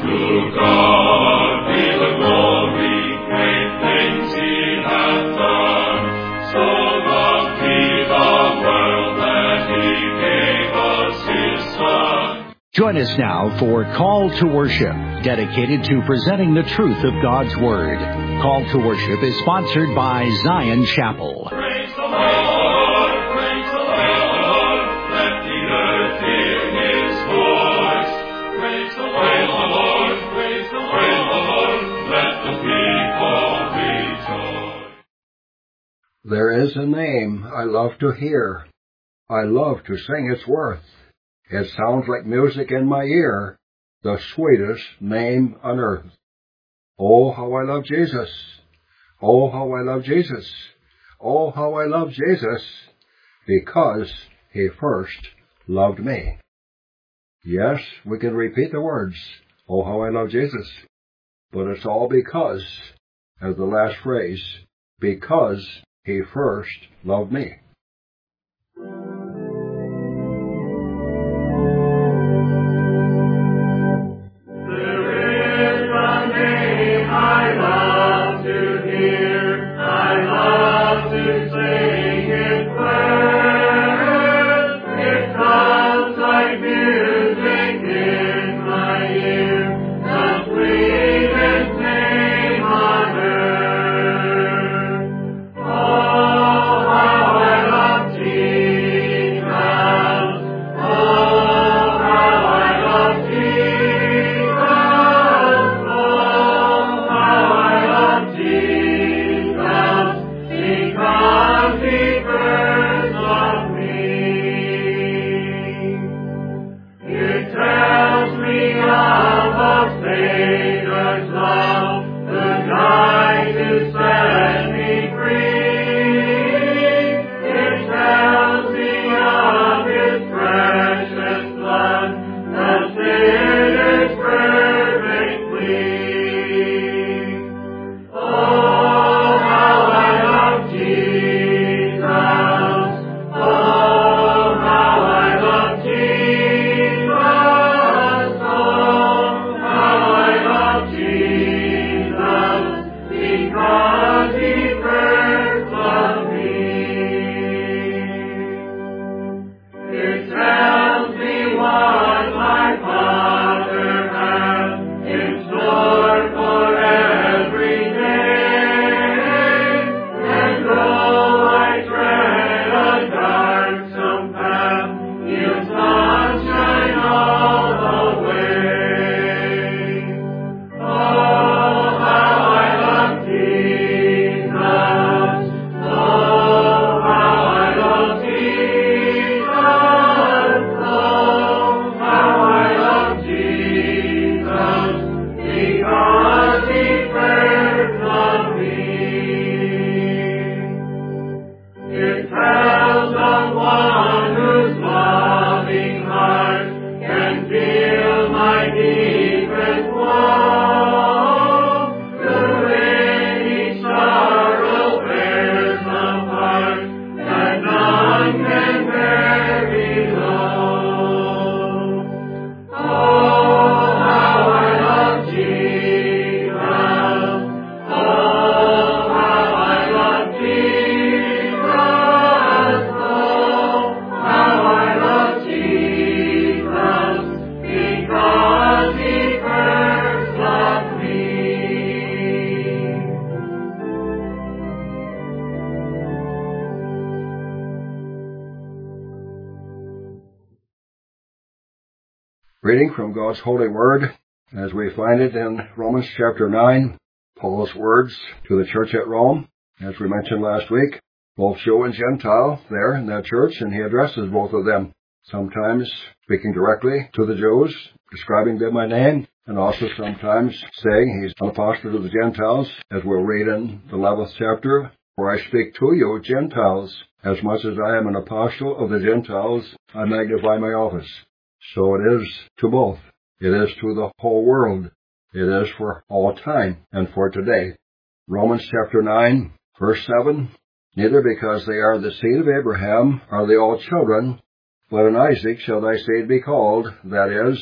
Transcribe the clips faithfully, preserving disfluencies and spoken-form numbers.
To God be the glory, great things he hath done. So loved he the world that he gave us his Son. Join us now for Call to Worship, dedicated to presenting the truth of God's Word. Call to Worship is sponsored by Zion Chapel. Praise the Lord, praise the Lord, let the earth hear his voice. Praise the Lord, praise the Lord, let the people rejoice. There is a name I love to hear. I love to sing its worth. It sounds like music in my ear, the sweetest name on earth. Oh, how I love Jesus. Oh, how I love Jesus. Oh, how I love Jesus, because he first loved me. Yes, we can repeat the words, oh, how I love Jesus, but it's all because, as the last phrase, because he first loved me. Reading from God's holy word, as we find it in Romans chapter nine, Paul's words to the church at Rome, as we mentioned last week, both Jew and Gentile there in that church, and he addresses both of them, sometimes speaking directly to the Jews, describing them by name, and also sometimes saying he's an apostle to the Gentiles, as we'll read in the eleventh chapter, for I speak to you, Gentiles, as much as I am an apostle of the Gentiles, I magnify my office. So it is to both. It is to the whole world. It is for all time and for today. Romans chapter nine, verse seven, neither because they are the seed of Abraham are they all children, but in Isaac shall thy seed be called, that is,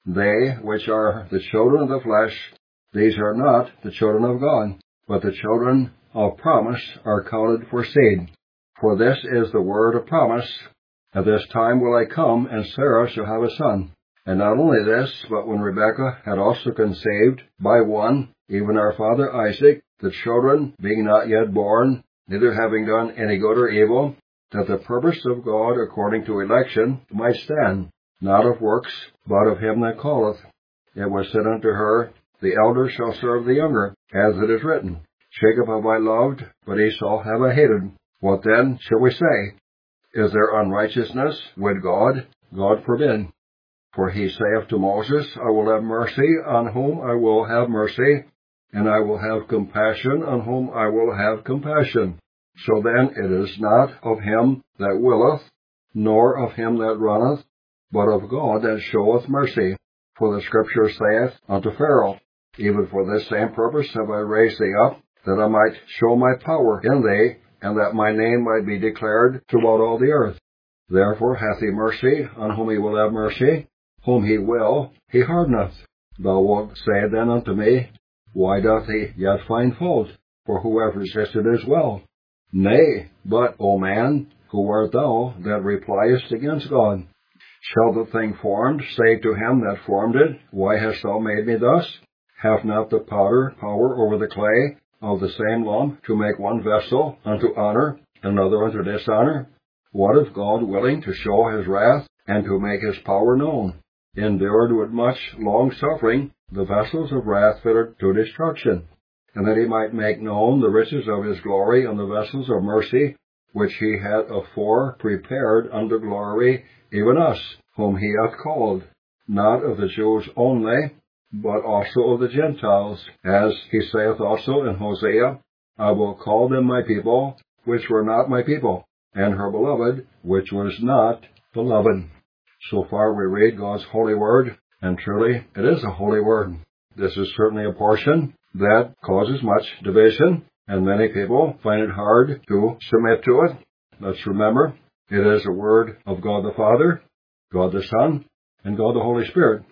They which are the children of the flesh, these are not the children of God, but the children of promise are counted for seed. For this is the word of promise, At this time will I come, and Sarah shall have a son. And not only this, but when Rebekah had also conceived by one, even our father Isaac, the children being not yet born, neither having done any good or evil, that the purpose of God according to election might stand, not of works, but of him that calleth. It was said unto her, The elder shall serve the younger, as it is written, Jacob have I loved, but Esau have I hated. What then shall we say? Is there unrighteousness with God? God forbid. For he saith to Moses, I will have mercy on whom I will have mercy, and I will have compassion on whom I will have compassion. So then it is not of him that willeth, nor of him that runneth, but of God that showeth mercy. For the Scripture saith unto Pharaoh, Even for this same purpose have I raised thee up, that I might show my power in thee, and that my name might be declared throughout all the earth. Therefore hath he mercy on whom he will have mercy, whom he will, he hardeneth. Thou wilt say then unto me, Why doth he yet find fault? For who hath resisted his will? Nay, but, O man, who art thou that repliest against God? Shall the thing formed say to him that formed it, Why hast thou made me thus? Hath not the potter power over the clay of the same lump to make one vessel unto honor, and another unto dishonor? What if God, willing to show his wrath, and to make his power known, endured with much long-suffering the vessels of wrath fitted to destruction, and that he might make known the riches of his glory on the vessels of mercy, which he had afore prepared unto glory, even us, whom he hath called, not of the Jews only, but also of the Gentiles, as he saith also in Hosea, I will call them my people, which were not my people, and her beloved, which was not beloved. So far we read God's holy word, and truly it is a holy word. This is certainly a portion that causes much division, and many people find it hard to submit to it. Let's remember, it is a word of God the Father, God the Son, and God the Holy Spirit.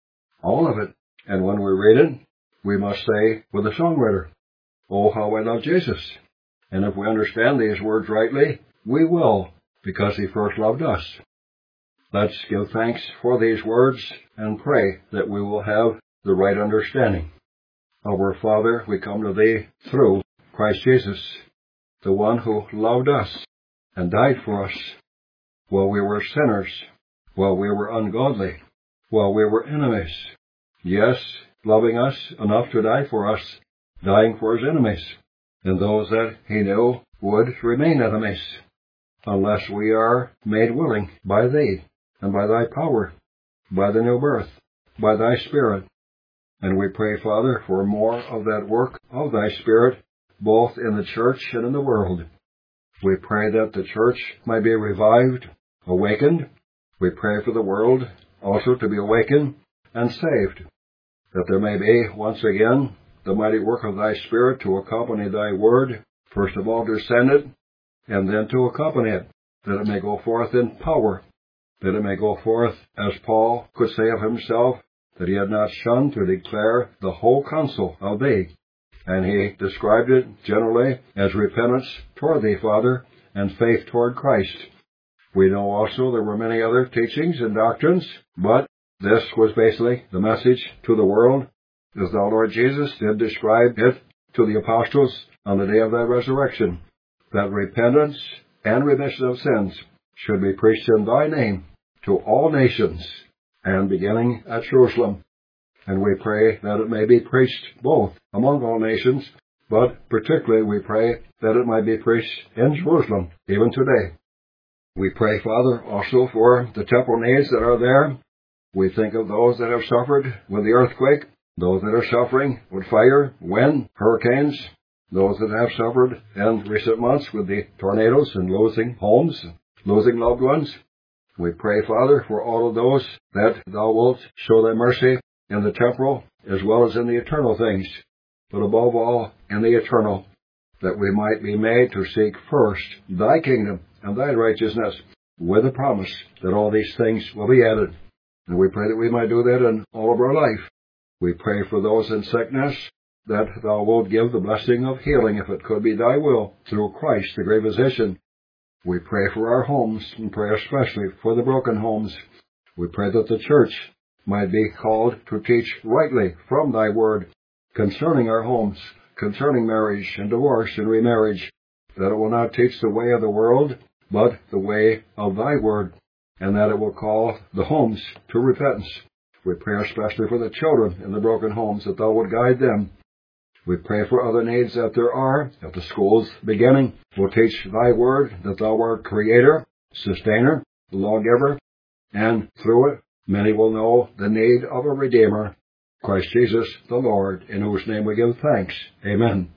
All of it. And when we read it, we must say with the songwriter, Oh, how I love Jesus. And if we understand these words rightly, we will, because he first loved us. Let's give thanks for these words and pray that we will have the right understanding. Our Father, we come to thee through Christ Jesus, the one who loved us and died for us while we were sinners, while we were ungodly, while we were enemies. Yes, loving us enough to die for us, dying for his enemies, and those that he knew would remain enemies, unless we are made willing by thee, and by thy power, by the new birth, by thy Spirit. And we pray, Father, for more of that work of thy Spirit, both in the church and in the world. We pray that the church might be revived, awakened. We pray for the world also to be awakened and saved, that there may be, once again, the mighty work of thy Spirit to accompany thy word, first of all to send it, and then to accompany it, that it may go forth in power, that it may go forth, as Paul could say of himself, that he had not shunned to declare the whole counsel of thee. And he described it generally as repentance toward thee, Father, and faith toward Christ. We know also there were many other teachings and doctrines, but this was basically the message to the world, as the Lord Jesus did describe it to the apostles on the day of thy resurrection, that repentance and remission of sins should be preached in thy name to all nations, and beginning at Jerusalem. And we pray that it may be preached both among all nations, but particularly we pray that it might be preached in Jerusalem, even today. We pray, Father, also for the temporal needs that are there. We think of those that have suffered with the earthquake, those that are suffering with fire, wind, hurricanes, those that have suffered in recent months with the tornadoes and losing homes, losing loved ones. We pray, Father, for all of those that thou wilt show thy mercy in the temporal as well as in the eternal things, but above all in the eternal, that we might be made to seek first thy kingdom and thy righteousness, with the promise that all these things will be added. And we pray that we might do that in all of our life. We pray for those in sickness, that thou wilt give the blessing of healing, if it could be thy will, through Christ, the great physician. We pray for our homes, and pray especially for the broken homes. We pray that the church might be called to teach rightly from thy word concerning our homes, concerning marriage and divorce and remarriage, that it will not teach the way of the world, but the way of thy word, and that it will call the homes to repentance. We pray especially for the children in the broken homes, that thou would guide them. We pray for other needs that there are, at the schools beginning. We'll teach thy word, that thou art creator, sustainer, lawgiver, and through it many will know the need of a Redeemer, Christ Jesus the Lord, in whose name we give thanks. Amen.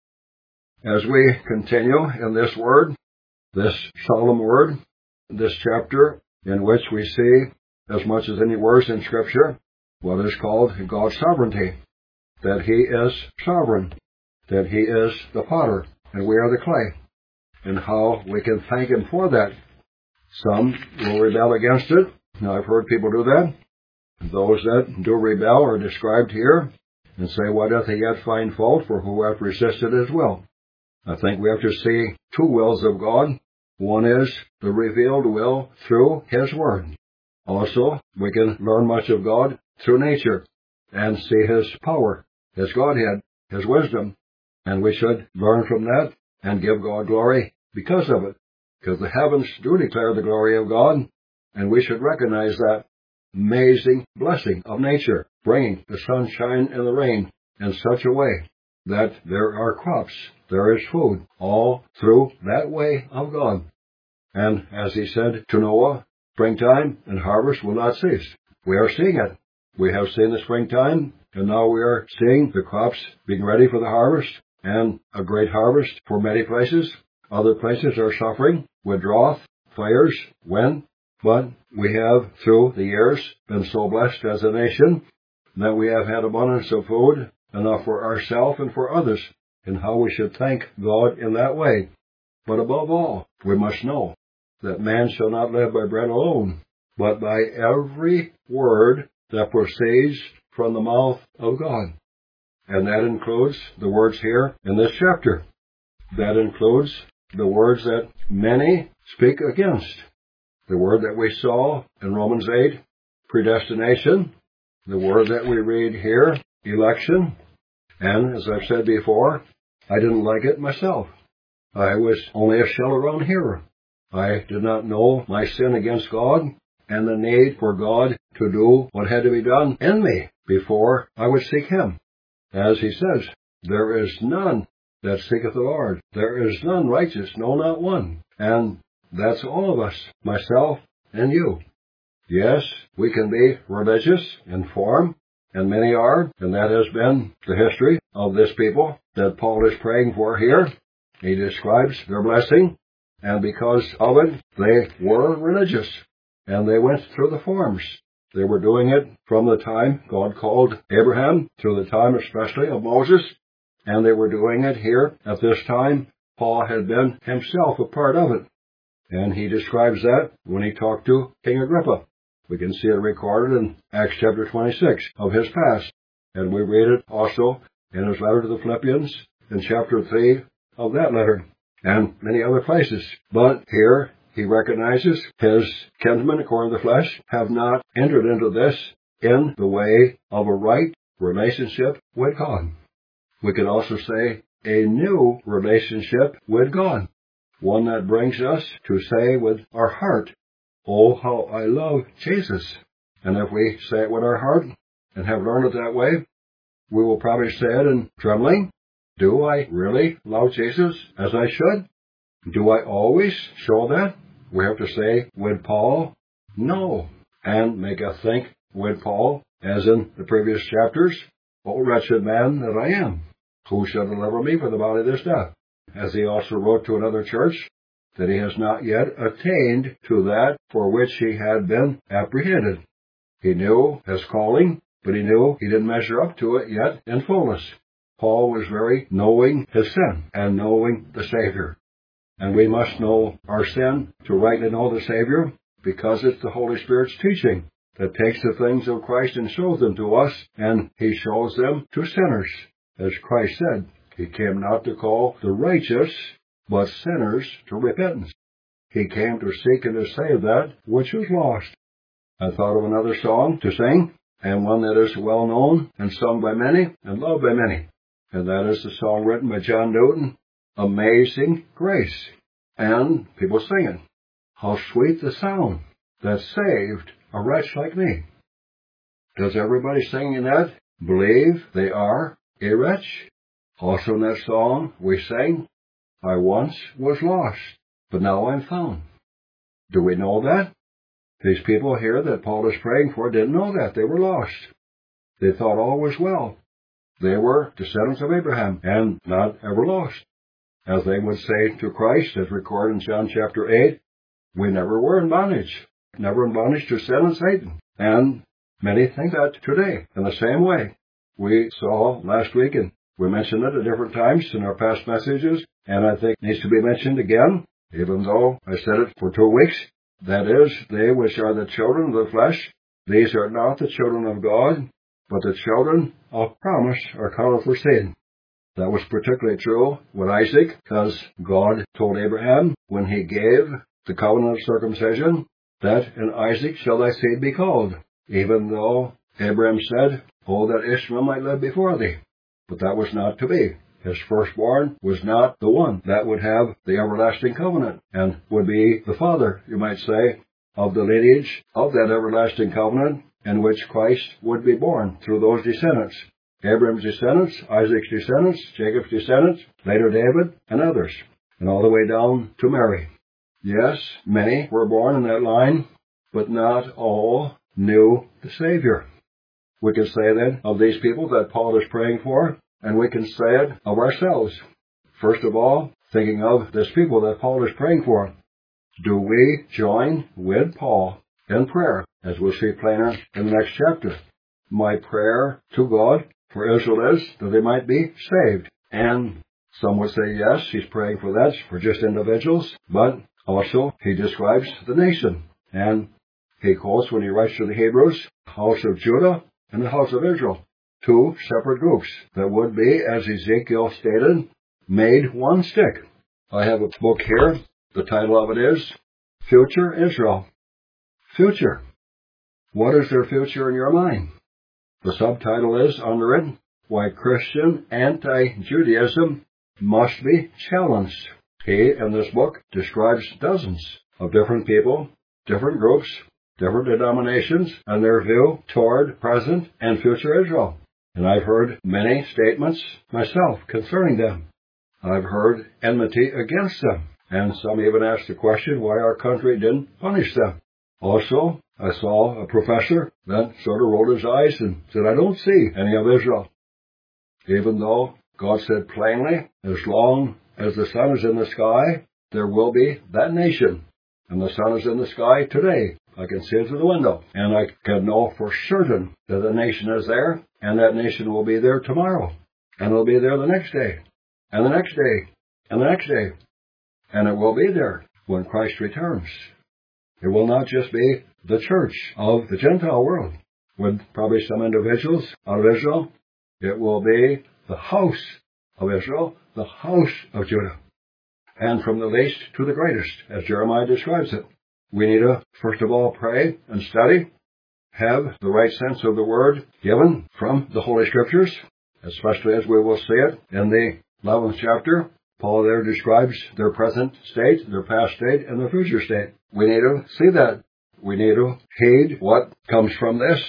As we continue in this word, this solemn word, this chapter in which we see, as much as anywhere in Scripture, what is called God's sovereignty, that He is sovereign, that He is the potter, and we are the clay, and how we can thank Him for that. Some will rebel against it. Now, I've heard people do that. Those that do rebel are described here, and say, why doth He yet find fault, for who hath resisted His will? I think we have to see two wills of God. One is the revealed will through His Word. Also, we can learn much of God through nature and see His power, His Godhead, His wisdom, and we should learn from that and give God glory because of it, because the heavens do declare the glory of God, and we should recognize that amazing blessing of nature, bringing the sunshine and the rain in such a way that there are crops, there is food, all through that way of God. And as He said to Noah, springtime and harvest will not cease. We are seeing it. We have seen the springtime, and now we are seeing the crops being ready for the harvest, and a great harvest for many places. Other places are suffering with drought, fires, wind, but we have, through the years, been so blessed as a nation that we have had abundance of food, enough for ourselves and for others, and how we should thank God in that way. But above all, we must know that man shall not live by bread alone, but by every word that proceeds from the mouth of God. And that includes the words here in this chapter. That includes the words that many speak against. The word that we saw in Romans eight, predestination. The word that we read here, election. And as I've said before, I didn't like it myself. I was only a shell-around hearer. I did not know my sin against God and the need for God to do what had to be done in me before I would seek Him. As He says, there is none that seeketh the Lord. There is none righteous, no, not one. And that's all of us, myself and you. Yes, we can be religious in form, and many are, and that has been the history of this people that Paul is praying for here. He describes their blessing, and because of it, they were religious, and they went through the forms. They were doing it from the time God called Abraham to the time especially of Moses, and they were doing it here at this time. Paul had been himself a part of it, and he describes that when he talked to King Agrippa. We can see it recorded in Acts chapter twenty-six of his past, and we read it also in his letter to the Philippians in chapter three of that letter, and many other places. But here he recognizes his kinsmen according to the flesh have not entered into this in the way of a right relationship with God. We could also say a new relationship with God, one that brings us to say with our heart, oh, how I love Jesus. And if we say it with our heart and have learned it that way, we will probably say it in trembling. Do I really love Jesus as I should? Do I always show that? We have to say with Paul, no. And make us think with Paul, as in the previous chapters, O wretched man that I am, who shall deliver me from the body of this death? As he also wrote to another church, that he has not yet attained to that for which he had been apprehended. He knew his calling, but he knew he didn't measure up to it yet in fullness. Paul was very knowing his sin and knowing the Savior. And we must know our sin to rightly know the Savior, because it's the Holy Spirit's teaching that takes the things of Christ and shows them to us, and he shows them to sinners. As Christ said, he came not to call the righteous, but sinners to repentance. He came to seek and to save that which was lost. I thought of another song to sing, and one that is well known and sung by many and loved by many, and that is the song written by John Newton, Amazing Grace. And people sing it. How sweet the sound that saved a wretch like me. Does everybody singing that believe they are a wretch? Also in that song we sing, I once was lost, but now I'm found. Do we know that? These people here that Paul is praying for didn't know that. They were lost. They thought all was well. They were descendants of Abraham and not ever lost. As they would say to Christ, as recorded in John chapter eight, we never were in bondage, never in bondage to sin and Satan. And many think that today in the same way. We saw last week, and we mentioned it at different times in our past messages, and I think it needs to be mentioned again, even though I said it for two weeks. That is, they which are the children of the flesh, these are not the children of God, but the children of promise are counted for sin. That was particularly true with Isaac, because God told Abraham when he gave the covenant of circumcision, that in Isaac shall thy seed be called, even though Abraham said, oh, that Ishmael might live before thee. But that was not to be. His firstborn was not the one that would have the everlasting covenant, and would be the father, you might say, of the lineage of that everlasting covenant, in which Christ would be born through those descendants. Abraham's descendants, Isaac's descendants, Jacob's descendants, later David, and others, and all the way down to Mary. Yes, many were born in that line, but not all knew the Savior. We can say then of these people that Paul is praying for, and we can say it of ourselves. First of all, thinking of this people that Paul is praying for, do we join with Paul in prayer, as we'll see plainer in the next chapter? My prayer to God for Israel is that they might be saved. And some would say, yes, he's praying for that, for just individuals, but also he describes the nation. And he quotes, when he writes to the Hebrews, house of Judah and the house of Israel, two separate groups that would be, as Ezekiel stated, made one stick. I have a book here. The title of it is Future Israel. Future. What is their future in your mind? The subtitle is under it, Why Christian Anti-Judaism Must Be Challenged. He, in this book, describes dozens of different people, different groups, different denominations, and their view toward present and future Israel. And I've heard many statements myself concerning them. I've heard enmity against them, and some even asked the question why our country didn't punish them. Also, I saw a professor that sort of rolled his eyes and said, I don't see any of Israel. Even though God said plainly, as long as the sun is in the sky, there will be that nation. And the sun is in the sky today. I can see it through the window. And I can know for certain that the nation is there, and that nation will be there tomorrow. And it'll be there the next day, and the next day, and the next day. And it will be there when Christ returns. It will not just be the church of the Gentile world, with probably some individuals out of Israel. It will be the house of Israel, the house of Judah. And from the least to the greatest, as Jeremiah describes it. We need to, first of all, pray and study, have the right sense of the word given from the Holy Scriptures, especially as we will see it in the eleventh chapter. Paul there describes their present state, their past state, and their future state. We need to see that. We need to heed what comes from this.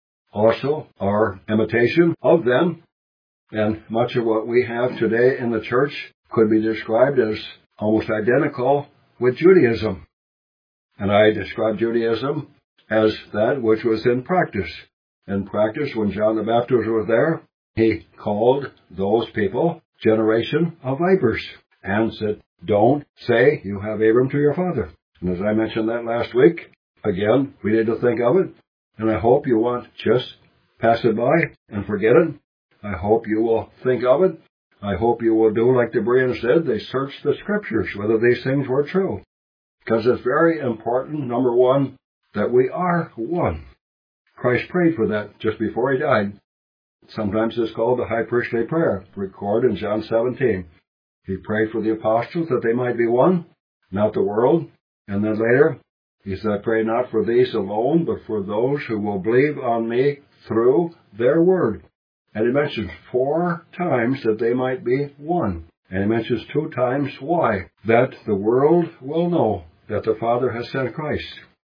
Also, our imitation of them, and much of what we have today in the church could be described as almost identical with Judaism. And I describe Judaism as that which was in practice. In practice, when John the Baptist was there, he called those people generation of vipers and said, don't say you have Abram to your father. And as I mentioned that last week, again, we need to think of it. And I hope you won't just pass it by and forget it. I hope you will think of it. I hope you will do like the Bereans did. They searched the Scriptures, whether these things were true. Because it's very important, number one, that we are one. Christ prayed for that just before he died. Sometimes it's called the high priestly prayer, recorded in John seventeen. He prayed for the apostles that they might be one, not the world. And then later, he said, pray not for these alone, but for those who will believe on me through their word. And he mentions four times that they might be one. And he mentions two times why. That the world will know that the Father has sent Christ.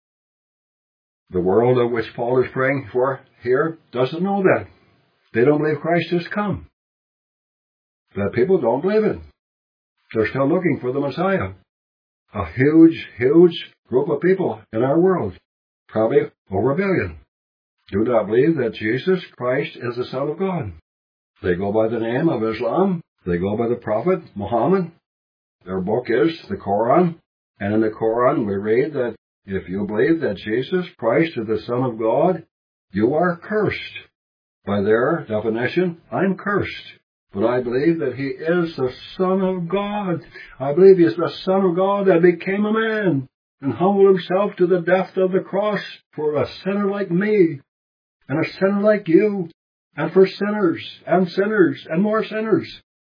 The world of which Paul is praying for here doesn't know that. They don't believe Christ has come. That people don't believe it. They're still looking for the Messiah. A huge, huge group of people in our world, probably over a billion, do not believe that Jesus Christ is the Son of God. They go by the name of Islam. They go by the Prophet Muhammad. Their book is the Quran. And in the Quran we read that if you believe that Jesus Christ is the Son of God, you are cursed. By their definition, I'm cursed. But I believe that he is the Son of God. I believe he is the Son of God that became a man and humbled himself to the death of the cross for a sinner like me and a sinner like you and for sinners and sinners and more sinners.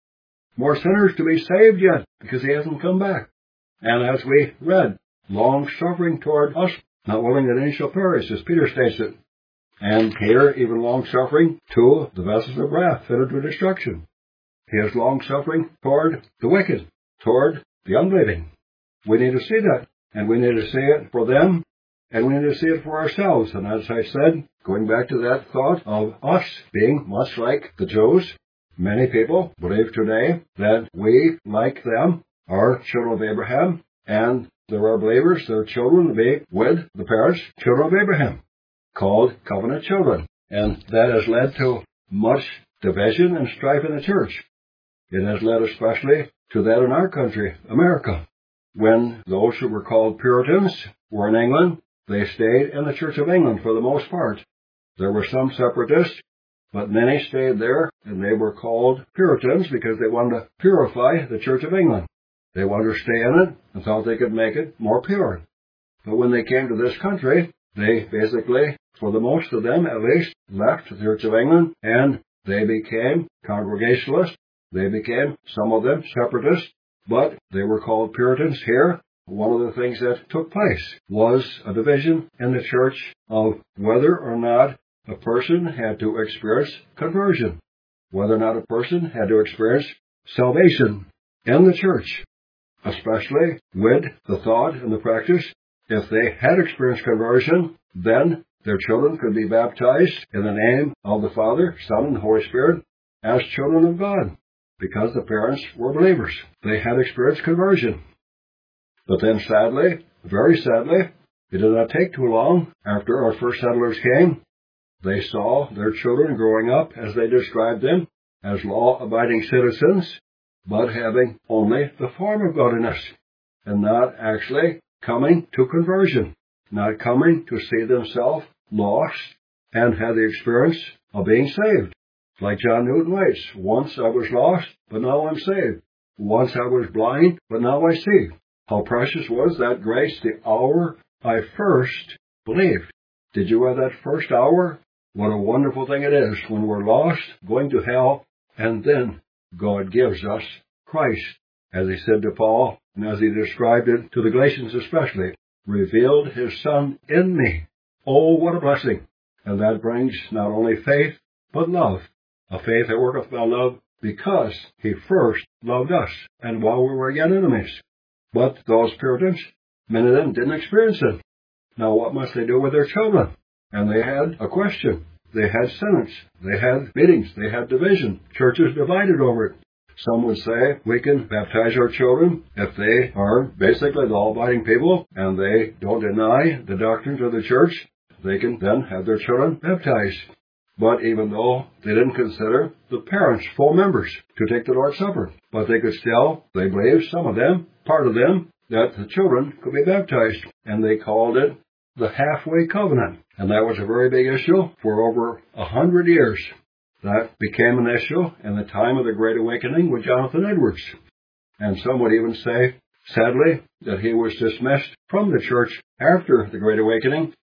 More sinners to be saved yet because he hasn't come back. And as we read, long-suffering toward us, not willing that any shall perish, as Peter states it. And here, even long-suffering to the vessels of wrath fitted to destruction. He is long-suffering toward the wicked, toward the unbelieving. We need to see that, and we need to see it for them, and we need to see it for ourselves. And as I said, going back to that thought of us being much like the Jews, many people believe today that we, like them, are children of Abraham, and there are believers, their children, to be with the parents, children of Abraham, called covenant children. And that has led to much division and strife in the church. It has led especially to that in our country, America. When those who were called Puritans were in England, they stayed in the Church of England for the most part. There were some separatists, but many stayed there, and they were called Puritans because they wanted to purify the Church of England. They wanted to stay in it and thought they could make it more pure. But when they came to this country, they basically, for the most of them at least, left the Church of England, and they became Congregationalists. They became, some of them, separatists, but they were called Puritans here. One of the things that took place was a division in the church of whether or not a person had to experience conversion, whether or not a person had to experience salvation in the church, especially with the thought and the practice, if they had experienced conversion, then their children could be baptized in the name of the Father, Son, and Holy Spirit as children of God, because the parents were believers. They had experienced conversion. But then sadly, very sadly, it did not take too long after our first settlers came. They saw their children growing up, as they described them, as law-abiding citizens, but having only the form of godliness, and not actually coming to conversion, not coming to see themselves lost and have the experience of being saved. Like John Newton writes, once I was lost, but now I'm saved. Once I was blind, but now I see. How precious was that grace the hour I first believed. Did you have that first hour? What a wonderful thing it is when we're lost, going to hell, and then God gives us Christ, as he said to Paul, and as he described it to the Galatians especially, revealed his Son in me. Oh, what a blessing! And that brings not only faith, but love. A faith that worketh by love, because he first loved us, and while we were yet enemies. But those Puritans, many of them didn't experience it. Now what must they do with their children? And they had a question. They had synods. They had meetings. They had division. Churches divided over it. Some would say we can baptize our children if they are basically law-abiding people and they don't deny the doctrines of the church. They can then have their children baptized. But even though they didn't consider the parents full members to take the Lord's Supper, but they could still, they believed, some of them, part of them, that the children could be baptized. And they called it the halfway covenant. And that was a very big issue for over a hundred years. That became an issue in the time of the Great Awakening with Jonathan Edwards. And some would even say, sadly, that he was dismissed from the church after the Great Awakening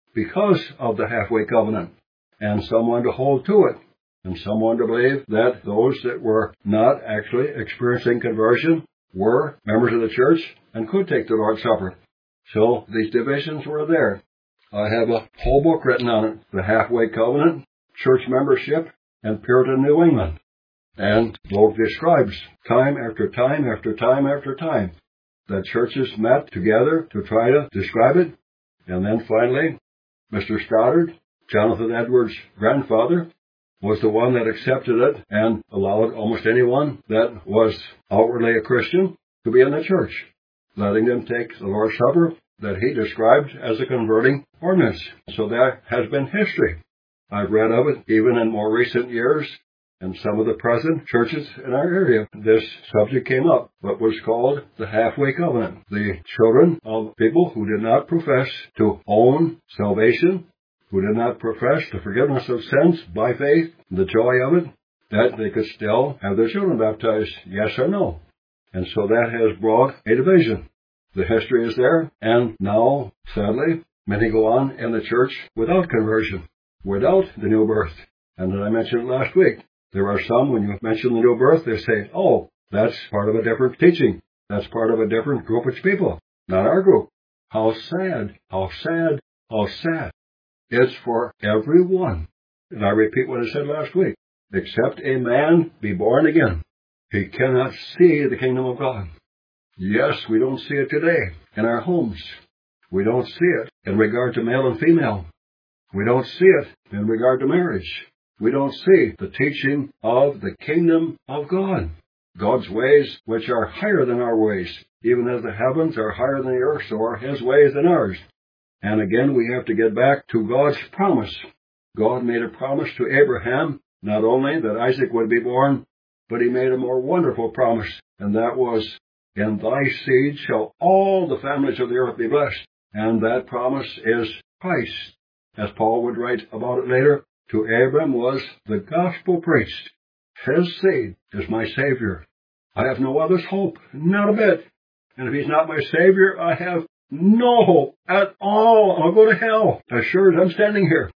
because of the halfway covenant, and someone to hold to it, and someone to believe that those that were not actually experiencing conversion were members of the church and could take the Lord's Supper. So these divisions were there. I have a whole book written on it, the halfway covenant, church membership, and Puritan New England. And Volk describes time after time after time after time that churches met together to try to describe it. And then finally, Mister Stoddard, Jonathan Edwards' grandfather, was the one that accepted it and allowed almost anyone that was outwardly a Christian to be in the church, letting them take the Lord's Supper that he described as a converting ordinance. So that has been history. I've read of it even in more recent years. In some of the present churches in our area, this subject came up, what was called the halfway covenant. The children of people who did not profess to own salvation, who did not profess the forgiveness of sins by faith, the joy of it, that they could still have their children baptized, yes or no. And so that has brought a division. The history is there, and now, sadly, many go on in the church without conversion, without the new birth. And as I mentioned last week, there are some, when you mention the new birth, they say, oh, that's part of a different teaching. That's part of a different group of people, not our group. How sad, how sad, how sad. It's for everyone. And I repeat what I said last week. Except a man be born again, he cannot see the kingdom of God. Yes, we don't see it today in our homes. We don't see it in regard to male and female. We don't see it in regard to marriage. We don't see the teaching of the kingdom of God, God's ways which are higher than our ways. Even as the heavens are higher than the earth, so are his ways than ours. And again, we have to get back to God's promise. God made a promise to Abraham, not only that Isaac would be born, but he made a more wonderful promise, and that was, in thy seed shall all the families of the earth be blessed. And that promise is Christ. As Paul would write about it later, to Abram was the gospel preached. His seed is my Savior. I have no other's hope, not a bit. And if he's not my Savior, I have no hope at all. I'll go to hell, as sure as I'm standing here.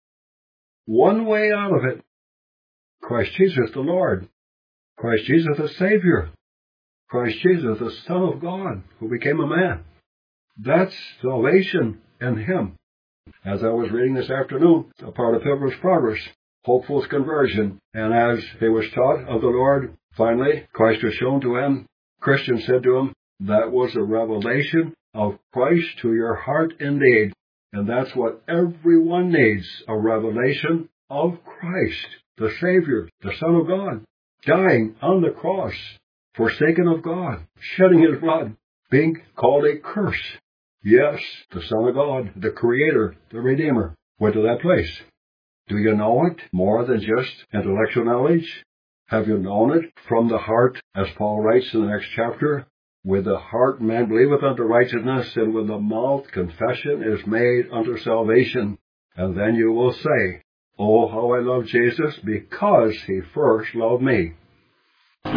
One way out of it. Christ Jesus the Lord. Christ Jesus the Savior. Christ Jesus the Son of God, who became a man. That's salvation in him. As I was reading this afternoon, a part of Pilgrim's Progress, Hopeful's Conversion, and as he was taught of the Lord, finally, Christ was shown to him. Christian said to him, that was a revelation of Christ to your heart indeed. And that's what everyone needs, a revelation of Christ, the Savior, the Son of God, dying on the cross, forsaken of God, shedding his blood, being called a curse. Yes, the Son of God, the Creator, the Redeemer, went to that place. Do you know it more than just intellectual knowledge? Have you known it from the heart, as Paul writes in the next chapter? With the heart man believeth unto righteousness, and with the mouth confession is made unto salvation. And then you will say, oh, how I love Jesus, because he first loved me. To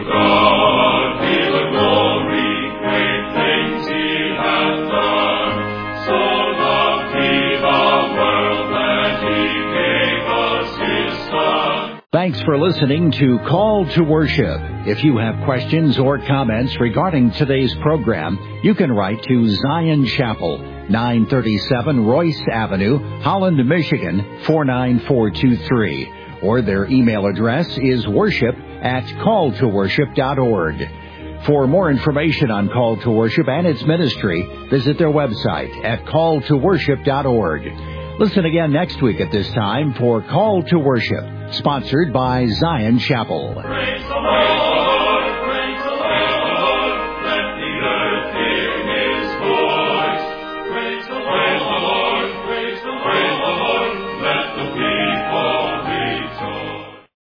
God be the glory, great things he hath done. So loved he the world that he gave us his Son. Thanks for listening to Call to Worship. If you have questions or comments regarding today's program, you can write to Zion Chapel, nine thirty-seven Royce Avenue, Holland, Michigan, four nine four two three. Or their email address is worship at call to worship dot org. For more information on Call to Worship and its ministry, visit their website at call to worship dot org. Listen again next week at this time for Call to Worship, sponsored by Zion Chapel. Praise the Lord.